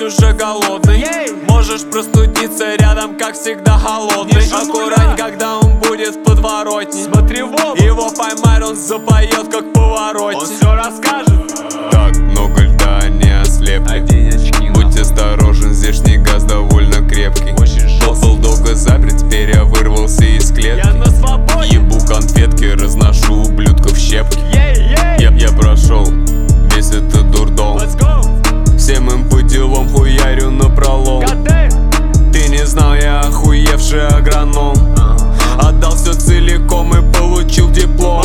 уже голодный. Можешь простудиться рядом, как всегда холодный. Аккурать, когда он будет в подворотне. Смотри в оба. Его поймать, он запоет, как повороте. Он все расскажет. Так много льда, не ослепли. Одень очки. Будь осторожен, здешний газ довольно крепкий. Очень жестко. Был долго заперт, теперь я вырвался из клетки. Я на свободе. Ебу конфетки, разношу ублюдков щепки. Я прошел весь этот дурдом. Let's go. Всем им по делам хуярю напролом. Ты не знал, я охуевший агроном. Отдал все целиком и получил диплом.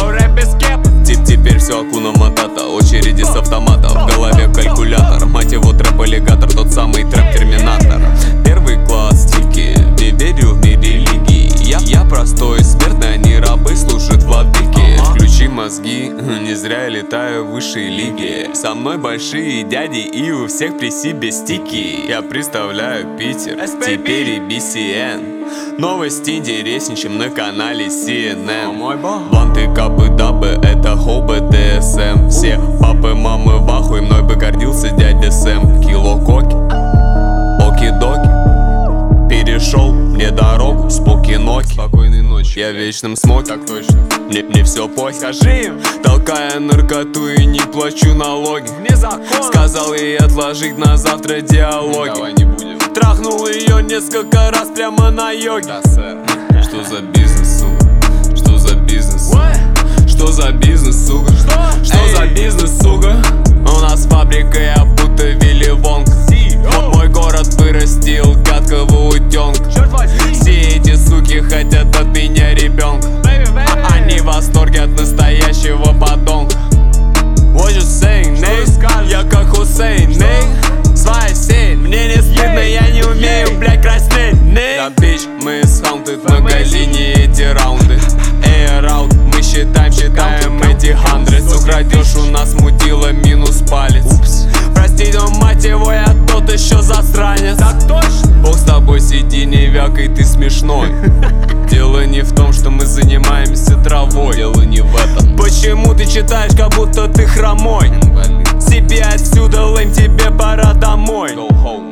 Теперь все Акуна Матата, очереди с автомата. В голове калькулятор, мать его трэп-аллигатор, тот самый трэп-терминатор. Первый класс, тики, не верю в мир религии. Я простой смертный, они рабы, служат владыке. Включи мозги, не зря я летаю в высшей лиге. Со мной большие дяди и у всех при себе стики. Я представляю Питер, теперь и BCN. Новости интереснее, чем на канале CNN. Бланты, капы, дабы, это хоу БДСМ. Все папы, мамы в ахуе, мной бы гордился дядя Сэм. Кило коки, оки-доки. Перешел мне дорогу с покиноки. Спокойной ночи. Я в вечном смоке. Так точно. Мне все похер. Скажи им. Толкая наркоту и не плачу налоги. Вне закона. Сказал ей отложить на завтра диалоги. Давай не будем. Трахнул ее несколько раз прямо на йоге. Да, сэр. Что за бизнес, сука? Что за бизнес? Что за бизнес, сука? Что за бизнес, сука? У нас фабрика, я будто Вилли Вонг. Мой город вырастил гадкого утенка. Все эти суки хотят от меня ребенка. Они в восторге от настоящего подонка. What you saying, nigga? Я как Хусейн, nigga. Свои сеть, мне не стыдно, я не умею, блядь, краснеть, nigga. Да, бич, мы схаунтед в магазине эти раунды. Эй, раут, мы считаем эти хандрес. Украдешь у нас мудила минус палец. Прости, но мать его, я тот еще засранец. Так точно. Бог с тобой, сиди, не вякай, ты смешной. Дело не в том, что мы занимаемся травой. Дело не в этом. Почему ты читаешь, как будто ты хромой? Себе отсюда, лэм, тебе пора домой.